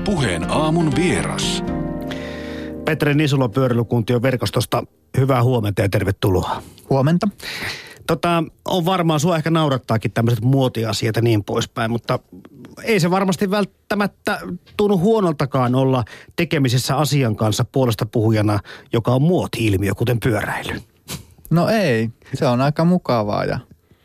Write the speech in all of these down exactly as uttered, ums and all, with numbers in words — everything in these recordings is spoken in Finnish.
Puheen aamun vieras. Petri Nisula Pyöräilykuntien verkostosta. Hyvää huomenta ja tervetuloa. Huomenta. Tota, on varmaan, sua ehkä naurattaakin tämmöiset muotiasiat ja niin poispäin, mutta ei se varmasti välttämättä tunnu huonoltakaan olla tekemisissä asian kanssa puolesta puhujana, joka on muoti-ilmiö, kuten pyöräily. No ei, se on aika mukavaa ja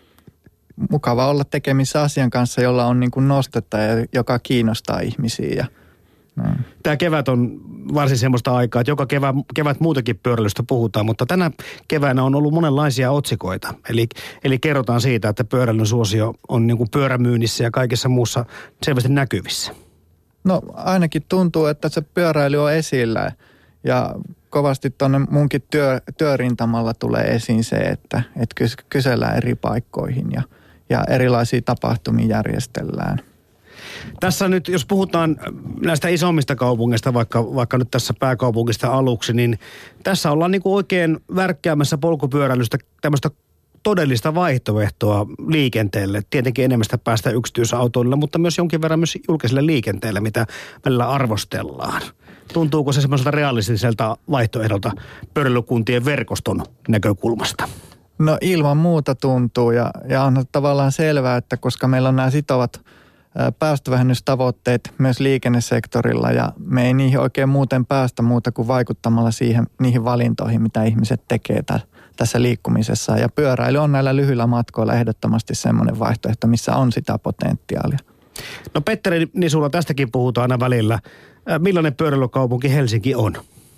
mukava olla tekemissä asian kanssa, jolla on niin kuin nostetta ja joka kiinnostaa ihmisiä. Ja, no. Tämä kevät on varsin semmoista aikaa, että joka kevät, kevät muutenkin pyöräilystä puhutaan, mutta tänä keväänä on ollut monenlaisia otsikoita. Eli, eli kerrotaan siitä, että pyöräilyn suosio on niin kuin pyörämyynnissä ja kaikessa muussa selvästi näkyvissä. No ainakin tuntuu, että se pyöräily on esillä ja kovasti tuonne munkin työ, työrintamalla tulee esiin se, että, että kysellään eri paikkoihin ja, ja erilaisia tapahtumia järjestellään. Tässä nyt, jos puhutaan näistä isommista kaupungeista, vaikka, vaikka nyt tässä pääkaupungista aluksi, niin tässä ollaan niin kuin oikein värkkäämässä polkupyöräilystä tämmöistä todellista vaihtoehtoa liikenteelle. Tietenkin enemmän sitä päästä yksityisautoilla, mutta myös jonkin verran myös julkiselle liikenteelle, mitä välillä arvostellaan. Tuntuuko se semmoiselta realistiselta vaihtoehdolta pyöräilykuntien verkoston näkökulmasta? No ilman muuta tuntuu ja, ja on tavallaan selvää, että koska meillä on nämä sitovat päästövähennystavoitteet myös liikennesektorilla ja me ei niihin oikein muuten päästä muuta kuin vaikuttamalla siihen, niihin valintoihin, mitä ihmiset tekee tä, tässä liikkumisessa. Ja pyöräily on näillä lyhyillä matkoilla ehdottomasti semmoinen vaihtoehto, missä on sitä potentiaalia. No Petteri Nisula, tästäkin puhutaan aina välillä. Millainen pyöräilykaupunki Helsinki on?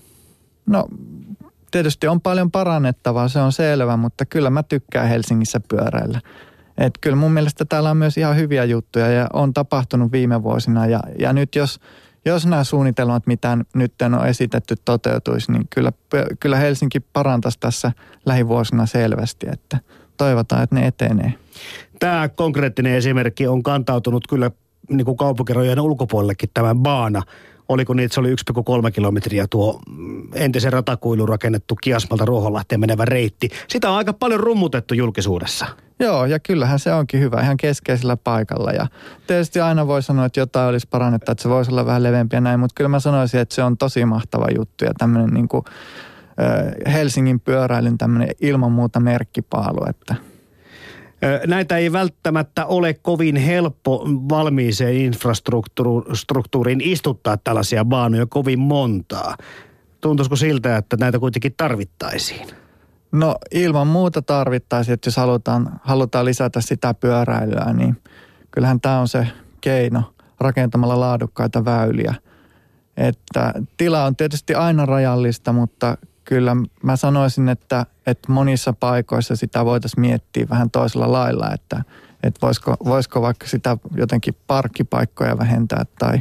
No tietysti on paljon parannettavaa, se on selvä, mutta kyllä mä tykkään Helsingissä pyöräillä. Että kyllä mun mielestä täällä on myös ihan hyviä juttuja ja on tapahtunut viime vuosina ja, ja nyt jos, jos nämä suunnitelmat, mitä nyt on esitetty, toteutuisi, niin kyllä, kyllä Helsinki parantaisi tässä lähivuosina selvästi, että toivotaan, että ne etenee. Tämä konkreettinen esimerkki on kantautunut kyllä niin kuin kaupunkirajojen ulkopuolellekin tämä baana. Oliko niin, että se oli yksi pilkku kolme kilometriä tuo entisen ratakuilun rakennettu Kiasmalta Ruohonlahteen menevä reitti. Sitä on aika paljon rummutettu julkisuudessa. Joo, ja kyllähän se onkin hyvä, ihan keskeisellä paikalla. Ja tietysti aina voi sanoa, että jotain olisi parannetta, että se voisi olla vähän leveämpi ja näin, mutta kyllä mä sanoisin, että se on tosi mahtava juttu ja tämmöinen niin kuin äh, Helsingin pyöräilyn tämmöinen ilman muuta merkkipaalu, että näitä ei välttämättä ole kovin helppo valmiiseen infrastruktuuriin istuttaa tällaisia baanoja kovin montaa. Tuntuisiko siltä, että näitä kuitenkin tarvittaisiin? No ilman muuta tarvittaisiin, että jos halutaan, halutaan lisätä sitä pyöräilyä, niin kyllähän tämä on se keino rakentamalla laadukkaita väyliä. Että tila on tietysti aina rajallista, mutta kyllä mä sanoisin, että, että monissa paikoissa sitä voitaisiin miettiä vähän toisella lailla, että, että voisiko, voisiko vaikka sitä jotenkin parkkipaikkoja vähentää tai,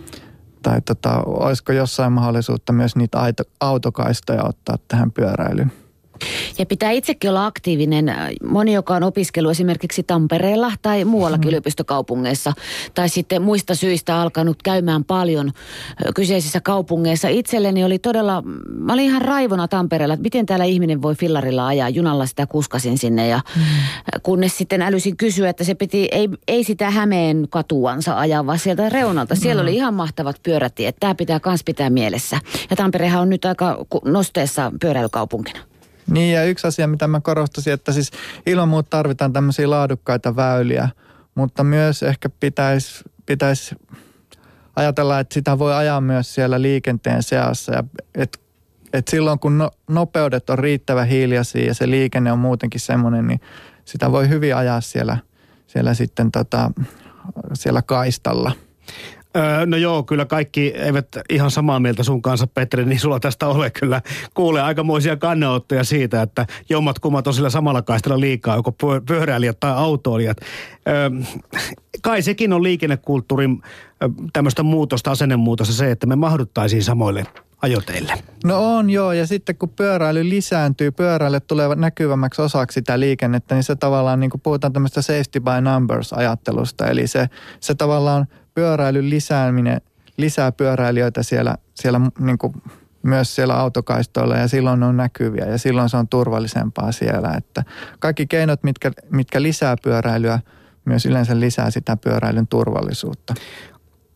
tai tota, olisiko jossain mahdollisuutta myös niitä autokaistoja ottaa tähän pyöräilyyn. Ja pitää itsekin olla aktiivinen. Moni, joka on opiskellut esimerkiksi Tampereella tai muuallakin mm. yliopistokaupungeissa tai sitten muista syistä alkanut käymään paljon kyseisissä kaupungeissa. Itselleni oli todella, mä olin ihan raivona Tampereella, että miten täällä ihminen voi fillarilla ajaa. Junalla sitä kuskasin sinne ja mm. kunnes sitten älysin kysyä, että se piti, ei, ei sitä Hämeen katuansa ajaa, vaan sieltä reunalta. Siellä mm. oli ihan mahtavat pyörätiet. Tämä pitää myös pitää mielessä. Ja Tamperehan on nyt aika nosteessa pyöräilykaupunkina. Niin ja yksi asia, mitä mä korostasin, että siis ilman muuta tarvitaan tämmöisiä laadukkaita väyliä, mutta myös ehkä pitäisi pitäis ajatella, että sitä voi ajaa myös siellä liikenteen seassa. Ja et, et silloin kun no, nopeudet on riittävän hiljaisia ja se liikenne on muutenkin semmoinen, niin sitä voi hyvin ajaa siellä, siellä sitten tota, siellä kaistalla. Öö, no joo, kyllä kaikki eivät ihan samaa mieltä sun kanssa, Petri, niin sulla tästä ole kyllä. Kuulee aikamoisia kannanottoja siitä, että jommat kummat on sillä samalla kaistalla liikaa, joko pyöräilijät tai autoilijat. Öö, kai sekin on liikennekulttuurin tämmöistä muutosta, asennemuutosta se, että me mahduttaisiin samoille ajoteille. No on joo, ja sitten kun pyöräily lisääntyy, pyöräilijät tulee näkyvämmäksi osaksi sitä liikennettä, niin se tavallaan, niin kuin puhutaan tämmöistä safety by numbers-ajattelusta, eli se, se tavallaan pyöräilyn lisääminen lisää pyöräilijöitä siellä, siellä niin kuin myös siellä autokaistoilla ja silloin ne on näkyviä ja silloin se on turvallisempaa siellä. Että kaikki keinot, mitkä, mitkä lisää pyöräilyä, myös yleensä lisää sitä pyöräilyn turvallisuutta.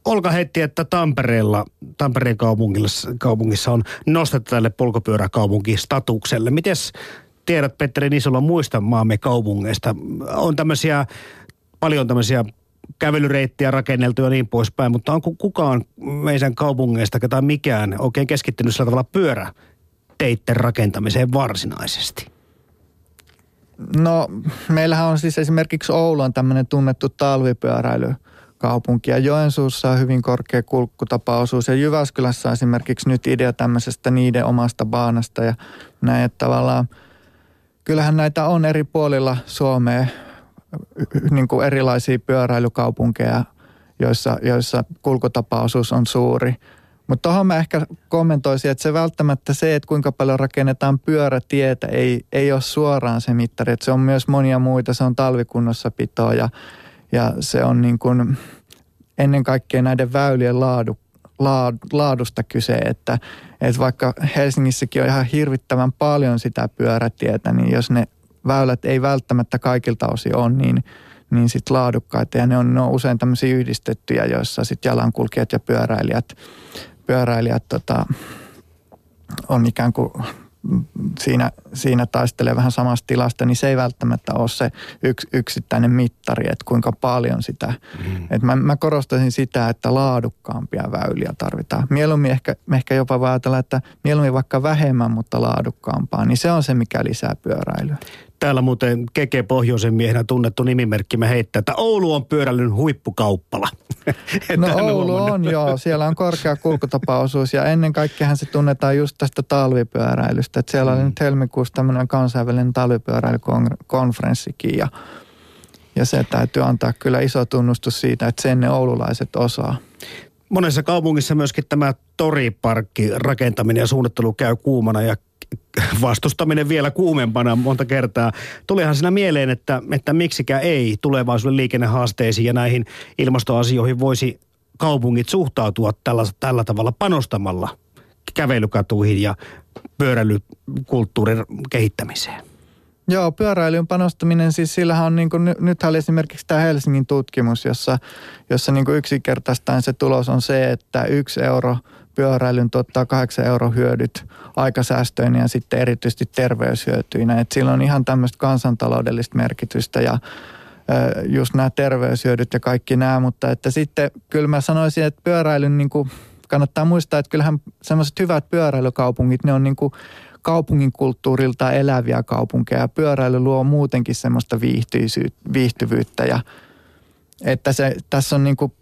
Olka heitti, että Tampereella, Tampereen kaupungissa, kaupungissa on nostettu tälle polkupyöräkaupunkistatukselle. Mites tiedät, Petteri Nisola, muista maamme kaupungeista? On tämmöisiä, paljon tämmöisiä kävelyreittiä rakenneltu ja niin poispäin, mutta onko kukaan meidän kaupungeista tai mikään oikein keskittynyt sillä tavalla pyöräteitten rakentamiseen varsinaisesti? No, meillähän on siis esimerkiksi Oulu on tämmöinen tunnettu talvipyöräilykaupunki ja Joensuussa on hyvin korkea kulkutapaosuus ja Jyväskylässä on esimerkiksi nyt idea tämmöisestä niiden omasta baanasta ja näin, että tavallaan kyllähän näitä on eri puolilla Suomea niin kuin erilaisia pyöräilykaupunkeja, joissa, joissa kulkutapaosuus on suuri. Mutta tuohon mä ehkä kommentoisin, että se välttämättä se, että kuinka paljon rakennetaan pyörätietä, ei, ei ole suoraan se mittari. Että se on myös monia muita, se on talvikunnossapitoa ja, ja se on niin kuin ennen kaikkea näiden väylien laadu, laad, laadusta kyse. Että, että vaikka Helsingissäkin on ihan hirvittävän paljon sitä pyörätietä, niin jos ne väylät ei välttämättä kaikilta osin ole niin, niin sit laadukkaita. Ja ne on, ne on usein tämmöisiä yhdistettyjä, joissa sit jalankulkijat ja pyöräilijät, pyöräilijät tota, on ikään kuin siinä, siinä taistelee vähän samasta tilasta, niin se ei välttämättä ole se yks, yksittäinen mittari, että kuinka paljon sitä. Mm. Et mä, mä korostaisin sitä, että laadukkaampia väyliä tarvitaan. Mieluummin ehkä, ehkä jopa voi ajatella, että mieluummin vaikka vähemmän, mutta laadukkaampaa, niin se on se, mikä lisää pyöräilyä. Täällä muuten Keke Pohjoisen miehenä tunnettu nimimerkki me heittää, että Oulu on pyöräilyn huippukauppala. No Oulu on, joo. Siellä on korkea kulkutapaosuus ja ennen kaikkea se tunnetaan just tästä talvipyöräilystä. Että siellä mm. oli nyt helmikuussa tämmöinen kansainvälinen talvipyöräilykonferenssikin ja, ja se täytyy antaa kyllä iso tunnustus siitä, että sen ne oululaiset osaa. Monessa kaupungissa myöskin tämä toriparkki rakentaminen ja suunnittelu käy kuumana ja vastustaminen vielä kuumempana monta kertaa. Tulihan siinä mieleen, että, että miksikä ei tulevaisuuden liikennehaasteisiin ja näihin ilmastoasioihin voisi kaupungit suhtautua tällä, tällä tavalla panostamalla kävelykatuihin ja pyöräilykulttuurin kehittämiseen. Joo, pyöräilyyn panostaminen, siis sillähän on niin kuin, nythän oli esimerkiksi tämä Helsingin tutkimus, jossa, jossa niin kuin yksinkertaistaan se tulos on se, että yksi euro pyöräilyn tuottaa kahdeksan euro hyödyt aikasäästöinä ja sitten erityisesti terveyshyötyinä. Et sillä on ihan tämmöistä kansantaloudellista merkitystä ja just nämä terveyshyödyt ja kaikki nämä, mutta että sitten kyllä mä sanoisin, että pyöräilyn niin kuin kannattaa muistaa, että kyllähän semmoiset hyvät pyöräilykaupungit, ne on niin kuin kaupungin kulttuurilta eläviä kaupunkeja ja pyöräily luo muutenkin semmoista viihtyvyyttä ja että se, tässä on niin kuin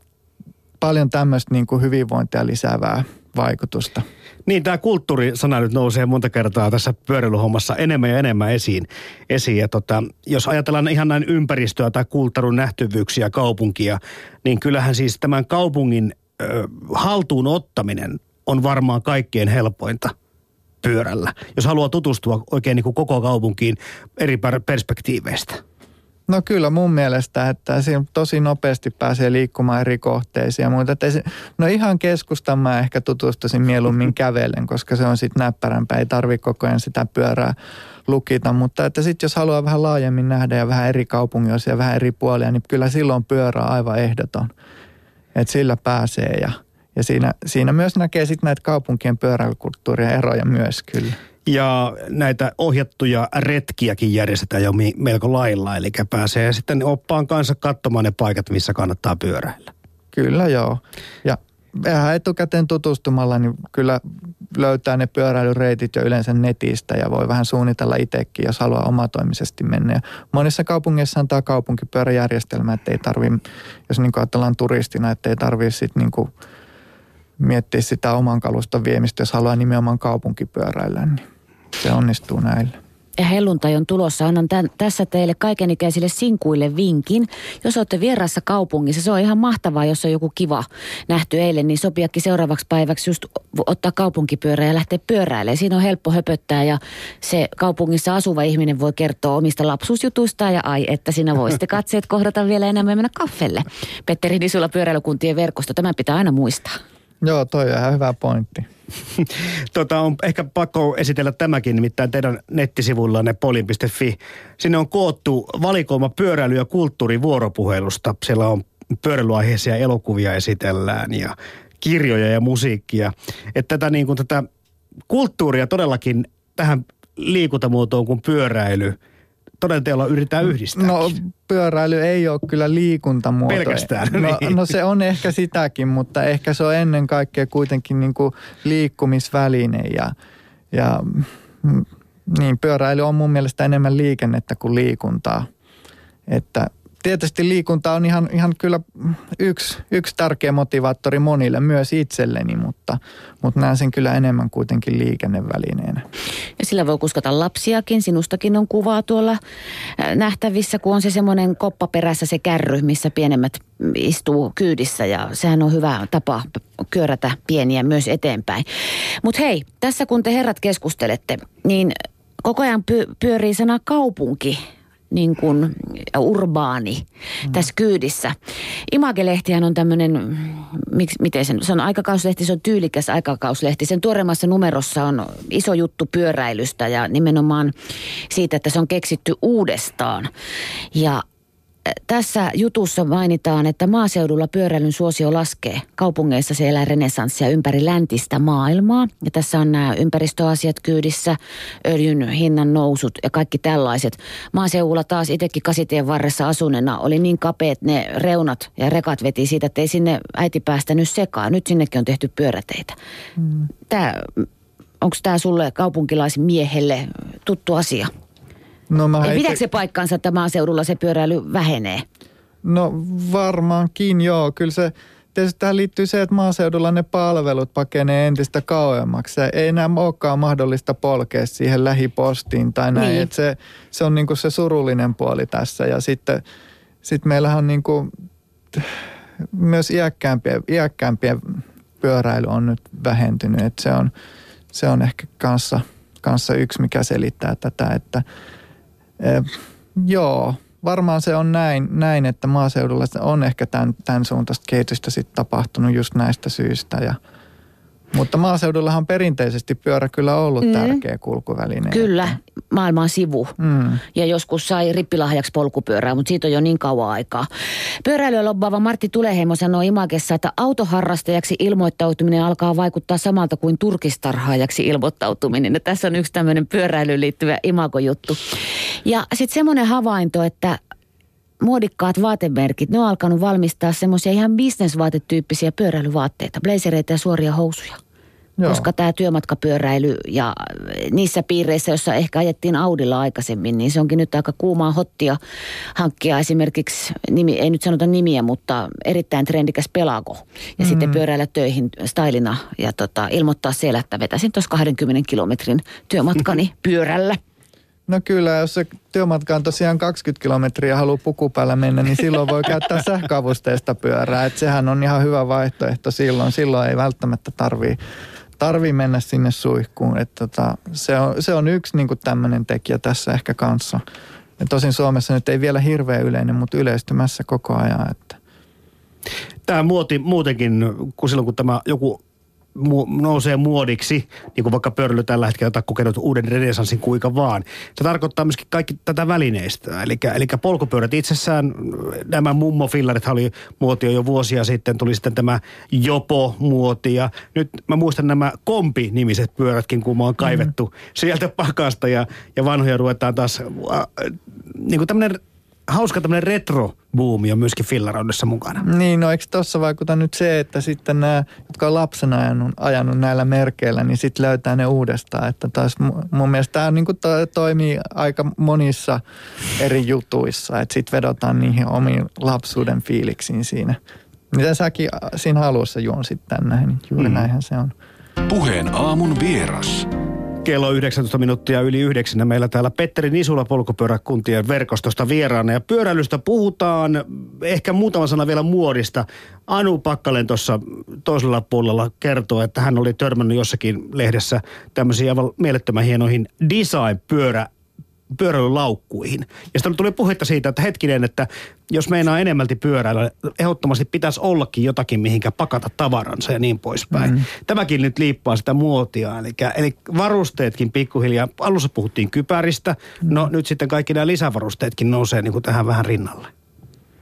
paljon tämmöistä niin kuin hyvinvointia lisäävää vaikutusta. Niin, tämä kulttuurisana nyt nousee monta kertaa tässä pyöräilyhommassa enemmän ja enemmän esiin. esiin. Ja tota, jos ajatellaan ihan näin ympäristöä tai kulttuurin nähtyvyyksiä kaupunkia, niin kyllähän siis tämän kaupungin ö, haltuun ottaminen on varmaan kaikkien helpointa pyörällä, jos haluaa tutustua oikein niin kuin koko kaupunkiin eri perspektiiveistä. No kyllä mun mielestä, että siinä tosi nopeasti pääsee liikkumaan eri kohteisiin ja muuta. Se, no ihan keskustan mä ehkä tutustuisin mieluummin kävellen, koska se on sitten näppärämpää. Ei tarvitse koko ajan sitä pyörää lukita, mutta että sitten jos haluaa vähän laajemmin nähdä ja vähän eri kaupunginosia ja vähän eri puolia, niin kyllä silloin pyörä on aivan ehdoton. Että sillä pääsee ja, ja siinä, siinä myös näkee sitten näitä kaupunkien pyöräilykulttuuria eroja myös kyllä. Ja näitä ohjattuja retkiäkin järjestetään jo melko lailla, eli pääsee sitten oppaan kanssa katsomaan ne paikat, missä kannattaa pyöräillä. Kyllä joo. Ja vähän etukäteen tutustumalla, niin kyllä löytää ne pyöräilyreitit jo yleensä netistä ja voi vähän suunnitella itsekin, jos haluaa omatoimisesti mennä. Ja monissa kaupungeissa on tämä kaupunkipyöräjärjestelmä, että ei tarvitse, jos niin kuin ajatellaan turistina, että ei tarvitse sitten niin kuin miettiä sitä oman kaluston viemistä, jos haluaa nimenomaan kaupunkipyöräillä, niin se onnistuu näillä. Ja helluntai on tulossa. Annan tämän, tässä teille kaikenikäisille sinkuille vinkin. Jos olette vierassa kaupungissa, se on ihan mahtavaa, jos on joku kiva nähty eilen, niin sopiakin seuraavaksi päiväksi just ottaa kaupunkipyörä ja lähteä pyöräilemään. Siinä on helppo höpöttää ja se kaupungissa asuva ihminen voi kertoa omista lapsuusjutuistaan ja ai, että sinä voisitte katseet kohdata vielä enemmän mennä kaffelle. Petteri Nisula, pyöräilykuntien verkosto, tämän pitää aina muistaa. Joo, toi on ihan hyvä pointti. tota, on ehkä pakko esitellä tämäkin, nimittäin teidän nettisivuillanne polin piste fi. Sinne on koottu valikoima pyöräily- ja kulttuurivuoropuhelusta. Siellä on pyöräilyaiheisia elokuvia esitellään ja kirjoja ja musiikkia. Että tätä, niin kuin, tätä kulttuuria todellakin tähän liikuntamuotoon kuin pyöräily toden teolla yritetään yhdistää. No pyöräily ei ole kyllä liikuntamuoto. Pelkästään. No, niin. no se on ehkä sitäkin, mutta ehkä se on ennen kaikkea kuitenkin niin kuin liikkumisväline ja, ja niin pyöräily on mun mielestä enemmän liikennettä kuin liikuntaa. Että tietysti liikunta on ihan, ihan kyllä yksi, yksi tärkeä motivaattori monille, myös itselleni, mutta, mutta näen sen kyllä enemmän kuitenkin liikennevälineenä. Ja sillä voi kuskata lapsiakin. Sinustakin on kuvaa tuolla nähtävissä, kun on se semmoinen koppa perässä se kärry, missä pienemmät istuu kyydissä ja sehän on hyvä tapa kyörätä pieniä myös eteenpäin. Mutta hei, tässä kun te herrat keskustelette, niin koko ajan py- pyörii sana kaupunki. Niin kuin urbaani mm. tässä kyydissä. Image-lehtihän on tämmöinen, miksi, miten sen, se on aikakauslehti, se on tyylikäs aikakauslehti. Sen tuoreimmassa numerossa on iso juttu pyöräilystä ja nimenomaan siitä, että se on keksitty uudestaan. Ja tässä jutussa mainitaan, että maaseudulla pyöräilyn suosio laskee. Kaupungeissa se elää renessanssia ympäri läntistä maailmaa. Ja tässä on nämä ympäristöasiat kyydissä, öljyn hinnan nousut ja kaikki tällaiset. Maaseudulla taas itsekin kasitien varressa asuneena oli niin kapeat ne reunat ja rekat veti siitä, että ei sinne äiti päästänyt sekaan. Nyt sinnekin on tehty pyöräteitä. Mm. Tää, onko tämä sulle kaupunkilaismiehelle tuttu asia? No Ei, pitääkö se paikkaansa, että maaseudulla se pyöräily vähenee? No varmaankin joo. Kyllä se, tietysti tähän liittyy se, että maaseudulla ne palvelut pakenee entistä kauemmaksi. Se ei enää olekaan mahdollista polkea siihen lähipostiin tai näin. Niin. Että se, se on niinku se surullinen puoli tässä. Ja sitten sit meillähän on niinku, myös iäkkäämpien, iäkkäämpien pyöräily on nyt vähentynyt. Että se on, se on ehkä kanssa, kanssa yksi, mikä selittää tätä, että Eh, joo, varmaan se on näin, näin, että maaseudulla on ehkä tämän, tämän suuntaista kehitystä sitten tapahtunut just näistä syistä. Ja, mutta maaseudullahan on perinteisesti pyörä kyllä ollut mm. tärkeä kulkuväline. Kyllä, maailman sivu. Mm. Ja joskus sai rippilahjaksi polkupyörää, mutta siitä on jo niin kauan aikaa. Pyöräilyä lobbaava Martti Tuleheimo sanoi Imagessa, että autoharrastajaksi ilmoittautuminen alkaa vaikuttaa samalta kuin turkistarhaajaksi ilmoittautuminen. Ja tässä on yksi tämmöinen pyöräilyyn liittyvä imagojuttu. Ja sitten semmoinen havainto, että muodikkaat vaatemerkit, ne on alkanut valmistaa semmoisia ihan bisnesvaatetyyppisiä pyöräilyvaatteita, blazereita ja suoria housuja. Joo. Koska tämä työmatkapyöräily ja niissä piireissä, joissa ehkä ajettiin Audilla aikaisemmin, niin se onkin nyt aika kuumaa hottia hankkia esimerkiksi, nimi, ei nyt sanota nimiä, mutta erittäin trendikäs Pelago. Ja mm-hmm. sitten pyöräillä töihin stylina ja tota, ilmoittaa siellä, että vetäisin tuossa kahdenkymmenen kilometrin työmatkani pyörällä. No kyllä, jos se työmatka on tosiaan kaksikymmentä kilometriä ja haluaa pukupäällä mennä, niin silloin voi käyttää sähköavusteista pyörää. Että sehän on ihan hyvä vaihtoehto silloin. Silloin ei välttämättä tarvii, tarvii mennä sinne suihkuun. Että tota, se, on, se on yksi niin kuin tämmöinen tekijä tässä ehkä kanssa. Ja tosin Suomessa nyt ei vielä hirveän yleinen, mutta yleistymässä koko ajan. Että. Tämä muoti muutenkin, kun silloin kun tämä joku nousee muodiksi, niin kuin vaikka pyöräily tällä hetkellä tai kokenut uuden renesanssin kuinka vaan. Se tarkoittaa myöskin kaikki tätä välineistä. Eli, eli polkupyörät itsessään, nämä mummofillarit oli muotio jo vuosia sitten, tuli sitten tämä Jopo-muoti ja nyt mä muistan nämä Kompi-nimiset pyörätkin, kun mä oon kaivettu mm-hmm. sieltä pakasta ja, ja vanhoja ruvetaan taas, äh, niin kuin tämmöinen hauska tämmöinen retro-buumi on myöskin fillaroudessa mukana. Niin, no eikö tuossa vaikuta nyt se, että sitten nämä, jotka on lapsena ajanut, ajanut näillä merkeillä, niin sitten löytää ne uudestaan. Että taas mun mielestä tämä niin kuin to, toimii aika monissa eri jutuissa, että sitten vedotaan niihin omiin lapsuuden fiiliksiin siinä. Mitä säkin siinä alussa juonsit tänne, niin juuri mm. näinhän se on. Puheen aamun vieras. Kello yhdeksäntoista minuuttia yli yhdeksän. Meillä täällä Petteri Nisula polkupyöräkuntien verkostosta vieraana. Ja pyöräilystä puhutaan, ehkä muutama sana vielä muodista. Anu Pakkalen tuossa toisella puolella kertoo, että hän oli törmännyt jossakin lehdessä tämmöisiin aivan mielettömän hienoihin design-pyörä pyöräilylaukkuihin. Ja sitten tuli puhetta siitä, että hetkinen, että jos meinaa enemmälti pyöräillä, ehdottomasti pitäisi ollakin jotakin, mihinkä pakata tavaransa ja niin poispäin. Mm. Tämäkin nyt liippaa sitä muotia. Eli, eli varusteetkin pikkuhiljaa, alussa puhuttiin kypäristä, mm. no nyt sitten kaikki nämä lisävarusteetkin nousee niin kuin tähän vähän rinnalle.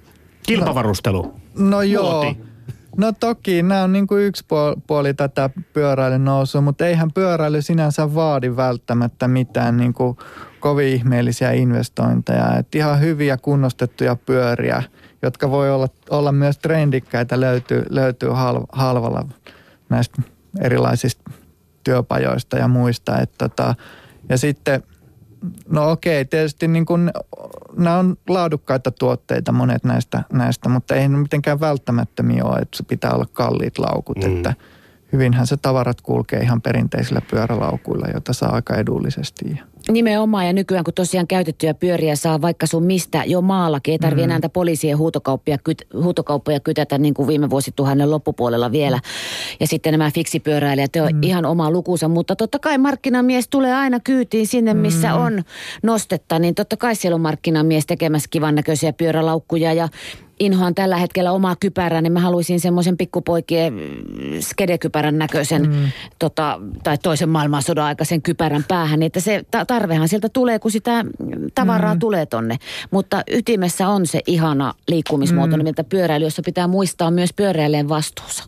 Kilpavarustelu. No, no joo. Muoti. No toki, nämä on niin kuin yksi puoli tätä pyöräilyn nousua, mutta eihän pyöräily sinänsä vaadi välttämättä mitään niin kuin kovin ihmeellisiä investointeja. Et ihan hyviä kunnostettuja pyöriä, jotka voi olla, olla myös trendikkäitä, löytyy, löytyy hal, halvalla näistä erilaisista työpajoista ja muista. Et tota, ja sitten, no okei, tietysti niin kun, nämä on laadukkaita tuotteita monet näistä, näistä, mutta ei ne mitenkään välttämättömiä ole, että se pitää olla kalliit laukut. Mm. Että hyvinhän se tavarat kulkee ihan perinteisillä pyörälaukuilla, joita saa aika edullisesti. Nimenomaan, ja nykyään kun tosiaan käytettyjä pyöriä saa vaikka sun mistä jo maallakin, ei tarvitse mm. enää poliisien huutokauppoja, kyt, huutokauppoja kytätä niin kuin viime vuosituhannen loppupuolella vielä. Mm. Ja sitten nämä fiksipyöräilijät on mm. ihan oma lukunsa, mutta totta kai markkinamies tulee aina kyytiin sinne, missä mm. on nostetta, niin totta kai siellä on markkinamies tekemässä kivan näköisiä pyörälaukkuja ja inhoan tällä hetkellä omaa kypärää, niin mä haluaisin semmoisen pikkupoikien skedekypärän näköisen mm. tota, tai toisen maailmansodan aikaisen kypärän päähän, että se tarvehan sieltä tulee, kun sitä tavaraa mm. tulee tonne. Mutta ytimessä on se ihana liikkumismuoto, mm. miltä pyöräily, jossa pitää muistaa myös pyöräilijän vastuunsa.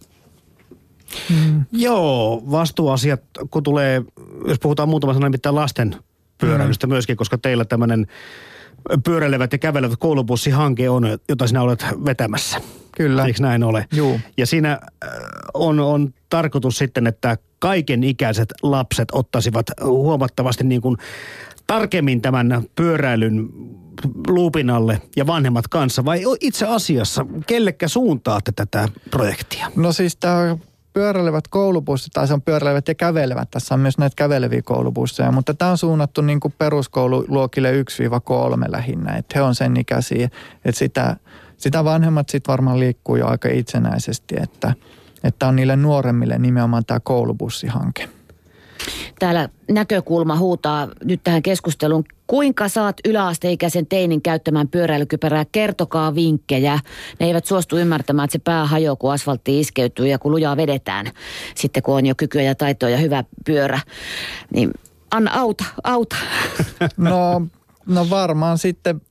Mm. Joo, vastuuasiat, kun tulee, jos puhutaan muutama sana nimittäin lasten pyöräilystä mm. myöskin, koska teillä tämmöinen pyöräilevät ja kävelevät koulubussihanke on, jota sinä olet vetämässä. Kyllä. Eikö näin ole? Juu. Ja siinä on, on tarkoitus sitten, että kaiken ikäiset lapset ottaisivat huomattavasti niin kuin tarkemmin tämän pyöräilyn luupin alle ja vanhemmat kanssa. Vai itse asiassa, kellekä suuntaatte tätä projektia? No siis tämä pyöräilevät koulubussit, tai se on pyöräilevät ja kävelevät. Tässä on myös näitä käveleviä koulubusseja, mutta tämä on suunnattu niin kuin peruskoululuokille yksi kolme lähinnä. Että he on sen ikäisiä, että sitä, sitä vanhemmat sitten varmaan liikkuu jo aika itsenäisesti, että, että on niille nuoremmille nimenomaan tämä koulubussihanke. Täällä näkökulma huutaa nyt tähän keskusteluun. Kuinka saat yläasteikäisen teinin käyttämään pyöräilykypärää? Kertokaa vinkkejä. Ne eivät suostu ymmärtämään, että se pää hajoaa, kun asfaltti iskeytyy ja kun lujaa vedetään. Sitten kun on jo kykyä ja taitoa ja hyvä pyörä. Niin anna auta, auta. No, no varmaan sitten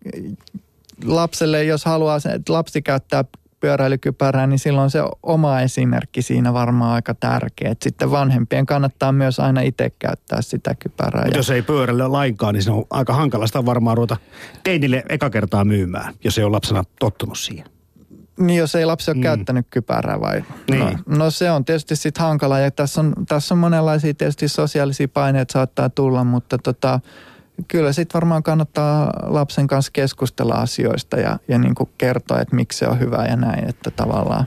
lapselle, jos haluaa, että lapsi käyttää pyöräilykypärää, niin silloin se oma esimerkki siinä varmaan aika tärkeä. Et sitten vanhempien kannattaa myös aina itse käyttää sitä kypärää. Mutta jos ei pyöräile lainkaan, niin se on aika hankalasta varmaan ruveta teinille eka kertaa myymään, jos ei ole lapsena tottunut siihen. Niin, jos ei lapsi ole mm. käyttänyt kypärää vai? Niin. No, no se on tietysti sitten hankalaa ja tässä on, tässä on monenlaisia tietysti sosiaalisia paineita saattaa tulla, mutta tota, kyllä sitten varmaan kannattaa lapsen kanssa keskustella asioista ja, ja niin kuin kertoa, että miksi se on hyvä ja näin, että tavallaan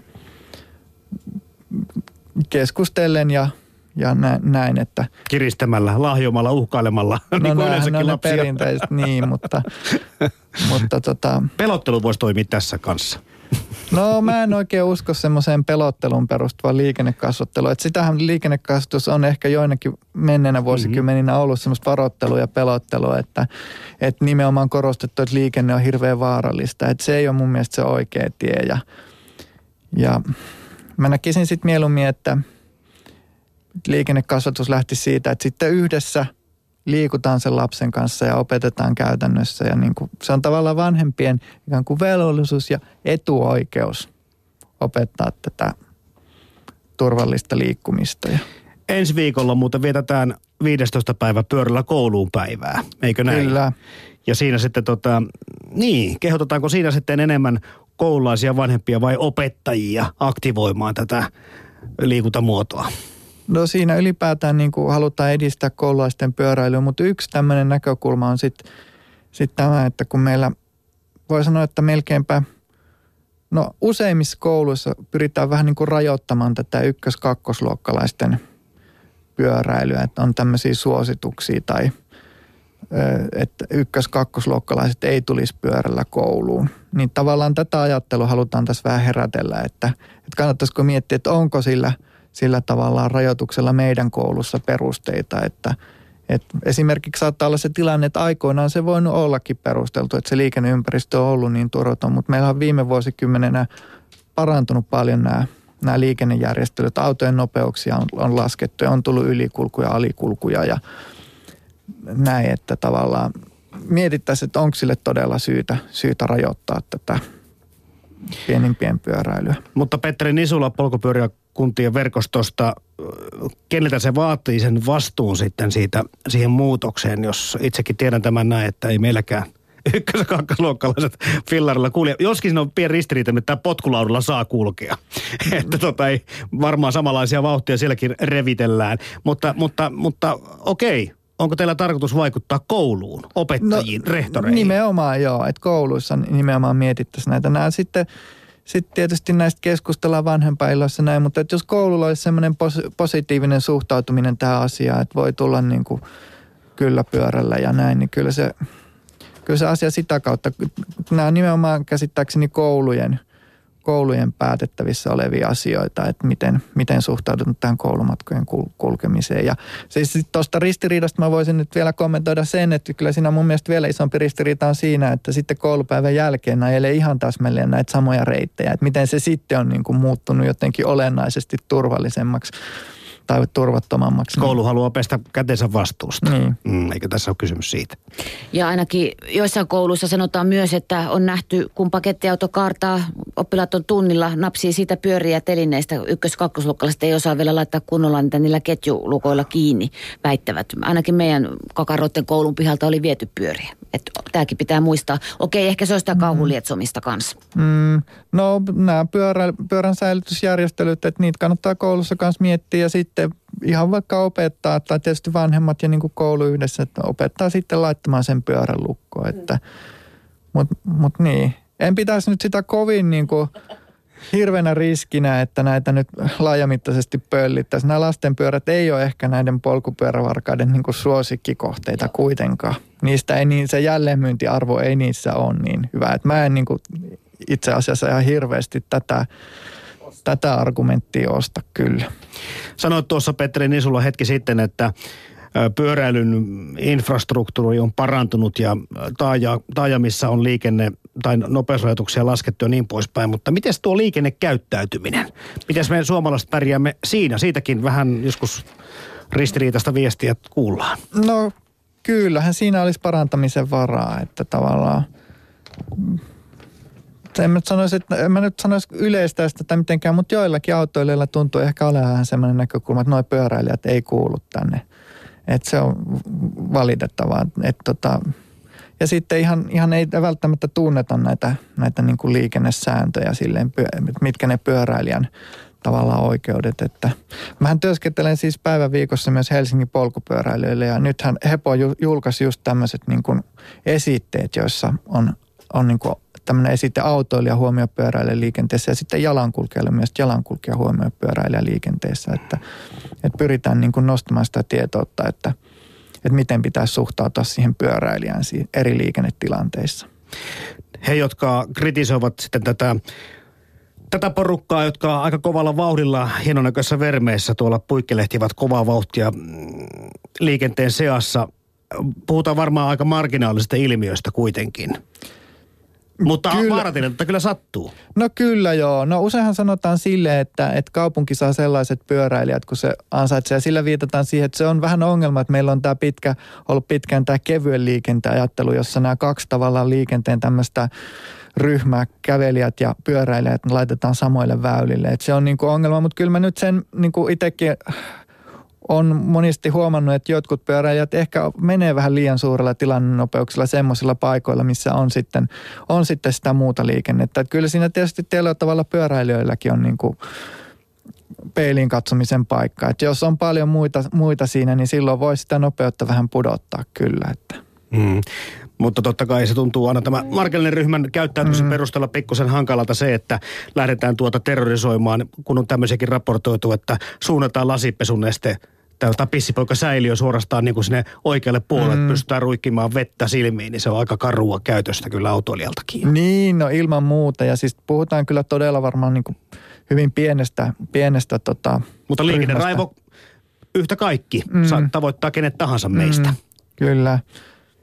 keskustellen ja, ja näin, että kiristämällä, lahjomalla, uhkailemalla, no niin kuin yleensäkin on lapsia. perinteiset, niin, mutta, mutta tota... Pelottelu voisi toimia tässä kanssa. No mä en oikein usko semmoiseen pelotteluun perustuvaan liikennekasvatteluun. Että sitähän liikennekasvatus on ehkä joinakin menneenä vuosikymmeninä mm-hmm. ollut semmoista varoittelua ja pelottelua, että, että nimenomaan korostettu, että liikenne on hirveän vaarallista. Että se ei ole mun mielestä se oikea tie. Ja, ja mä näkisin sitten mieluummin, että liikennekasvatus lähti siitä, että sitten yhdessä liikutaan sen lapsen kanssa ja opetetaan käytännössä. Ja niin kuin, se on tavallaan vanhempien ikään kuin velvollisuus ja etuoikeus opettaa tätä turvallista liikkumista. Ensi viikolla muuten vietetään viidestoista päivä pyörällä kouluun päivää, eikö näin? Kyllä. Ja siinä sitten tota, niin, kehotetaanko siinä sitten enemmän koululaisia vanhempia vai opettajia aktivoimaan tätä liikuntamuotoa? No siinä ylipäätään niin kuin halutaan edistää koululaisten pyöräilyä, mutta yksi tämmöinen näkökulma on sitten sit tämä, että kun meillä voi sanoa, että melkeinpä, no useimmissa kouluissa pyritään vähän niin kuin rajoittamaan tätä ykkös-kakkosluokkalaisten pyöräilyä, että on tämmöisiä suosituksia tai että ykkös-kakkosluokkalaiset ei tulisi pyörällä kouluun. Niin tavallaan tätä ajattelua halutaan tässä vähän herätellä, että, että kannattaisiko miettiä, että onko sillä sillä tavallaan rajoituksella meidän koulussa perusteita, että, että esimerkiksi saattaa olla se tilanne, että aikoinaan se voinut ollakin perusteltu, että se liikenneympäristö on ollut niin turvaton, mutta meillä on viime vuosikymmenenä parantunut paljon nämä, nämä liikennejärjestelyt, autojen nopeuksia on, on laskettu ja on tullut ylikulkuja, alikulkuja ja näin, että tavallaan mietittäisiin, että onko sille todella syytä, syytä rajoittaa tätä pienimpien pyöräilyä. Mutta Petteri Nisula polkupyöräkuntien verkostosta, keneltä se vaatii sen vastuun sitten siitä, siihen muutokseen, jos itsekin tiedän tämän näin, että ei meilläkään ykkös- ja kakkosluokkalaiset fillarilla kulje. Joskin siinä on pieni ristiriita, että tämä potkulaudalla saa kulkea. Että tota ei varmaan samanlaisia vauhtia sielläkin revitellään. Mutta, mutta, mutta okei. Onko teillä tarkoitus vaikuttaa kouluun, opettajiin, no, rehtoreihin? Nimenomaan joo, että kouluissa nimenomaan mietittäisiin näitä. Nämä sitten, sitten tietysti näistä keskustellaan vanhempainilloissa näin, mutta että jos koululla olisi semmoinen pos- positiivinen suhtautuminen tähän asiaan, että voi tulla niin kuin kyllä pyörällä ja näin, niin kyllä se, kyllä se asia sitä kautta, nämä on nimenomaan käsittääkseni koulujen, koulujen päätettävissä olevia asioita, että miten, miten suhtaudut tähän koulumatkojen kul- kulkemiseen. Ja siis tuosta ristiriidasta mä voisin nyt vielä kommentoida sen, että kyllä siinä mun mielestä vielä isompi ristiriita on siinä, että sitten koulupäivän jälkeen ajelee ihan täsmälleen näitä samoja reittejä, että miten se sitten on niin kuin muuttunut jotenkin olennaisesti turvallisemmaksi tai turvattomammaksi. Koulu haluaa pestä kätensä vastuusta. Niin. Mm, eikö tässä ole kysymys siitä? Ja ainakin joissain kouluissa sanotaan myös, että on nähty, kun pakettiauto kaartaa, oppilaat on tunnilla, napsii siitä pyöriä telineistä. Ykkös-kakkosluokkalaiset ei osaa vielä laittaa kunnolla niitä niillä ketjulukoilla kiinni, väittävät. Ainakin meidän kakaroiden koulun pihalta oli viety pyöriä. Että tämäkin pitää muistaa. Okei, ehkä se on sitä kauhun lietsomista kanssa. Mm, no nämä pyörä, pyörän säilytysjärjestelyt, että niitä kannattaa koulussa kanssa miettiä ja sitten ihan vaikka opettaa, tai tietysti vanhemmat ja niin kuin koulu yhdessä, että opettaa sitten laittamaan sen pyörän lukkoon. Että, mutta mut niin, en pitäisi nyt sitä kovin niin kuin hirveänä riskinä, että näitä nyt laajamittaisesti pöllittäisiin. Nämä lastenpyörät ei ole ehkä näiden polkupyörävarkaiden niin kuin suosikkikohteita kuitenkaan. Niistä ei niin, se jälleenmyyntiarvo ei niissä ole niin hyvä. Että mä en niin kuin itse asiassa ihan hirveästi tätä, tätä argumenttia osta kyllä. Sanoit tuossa Petteri Nisula hetki sitten, että pyöräilyn infrastruktuuri on parantunut ja taaja, taajamissa on liikenne tai nopeusrajoituksia laskettu ja niin poispäin, mutta miten tuo liikennekäyttäytyminen? Miten me suomalaiset pärjäämme siinä? Siitäkin vähän joskus ristiriitaista viestiä kuullaan. No kyllähän siinä olisi parantamisen varaa, että tavallaan en mä nyt sanoisi, että, en mä nyt sanoisi yleistä sitä mitenkään, mutta joillakin autoilijoilla tuntuu ehkä olevan sellainen näkökulma, että nuo pyöräilijät ei kuulu tänne. Että se on valitettavaa. Että tota, ja sitten ihan, ihan ei välttämättä tunneta näitä, näitä niin kuin liikennesääntöjä silleen, mitkä ne pyöräilijän tavallaan oikeudet. Että mähän työskentelen siis päivän viikossa myös Helsingin polkupyöräilijöille ja nythän Hepo julkaisi just tämmöiset niin kuin esitteet, joissa on, on niin kuin tämmöinen esite autoilija huomio pyöräilijä liikenteessä ja sitten jalankulkijalle myös jalankulkija huomio pyöräilijä liikenteessä, että, että pyritään niin kuin nostamaan sitä tietoutta, että, että miten pitäisi suhtautua siihen pyöräilijään eri liikennetilanteissa. He, jotka kritisoivat sitten tätä, tätä porukkaa, jotka aika kovalla vauhdilla hienonäköisessä vermeessä tuolla puikkelehtivät kovaa vauhtia liikenteen seassa, puhutaan varmaan aika marginaalisista ilmiöistä kuitenkin. Mutta vaaratilannetta kyllä sattuu. No kyllä joo. No useinhan sanotaan sille, että, että kaupunki saa sellaiset pyöräilijät, kun se ansaitsee. Ja sillä viitataan siihen, että se on vähän ongelma, että meillä on tämä pitkä, ollut pitkään tämä kevyen liikenteen ajattelu, jossa nämä kaksi tavallaan liikenteen tämmöistä ryhmää, kävelijät ja pyöräilijät laitetaan samoille väylille. Että se on niin kuin ongelma, mutta kyllä mä nyt sen niin kuin itsekin on monesti huomannut, että jotkut pyöräilijät ehkä menee vähän liian suurella tilannenopeuksilla semmoisilla paikoilla, missä on sitten, on sitten sitä muuta liikennettä. Että kyllä siinä tietysti tietyllä tavalla pyöräilijöilläkin on niin kuin peiliin katsomisen paikka. Että jos on paljon muita, muita siinä, niin silloin voi sitä nopeutta vähän pudottaa kyllä. Että. Mm. Mutta totta kai se tuntuu aina tämä marginaalinen ryhmän käyttäytymisen mm. perusteella pikkusen hankalalta se, että lähdetään tuota terrorisoimaan, kun on tämmöisiäkin raportoitu, että suunnataan lasipesuneste tai pissipoika säiliö suorastaan niin kuin sinne oikealle puolelle, mm. pystytään ruikkimaan vettä silmiin, niin se on aika karua käytöstä kyllä autoilijaltakin. Niin, no ilman muuta. Ja siis puhutaan kyllä todella varmaan niin kuin hyvin pienestä, pienestä tota, mutta liikenneraivo yhtä kaikki mm. tavoittaa kenet tahansa meistä. Mm. Kyllä.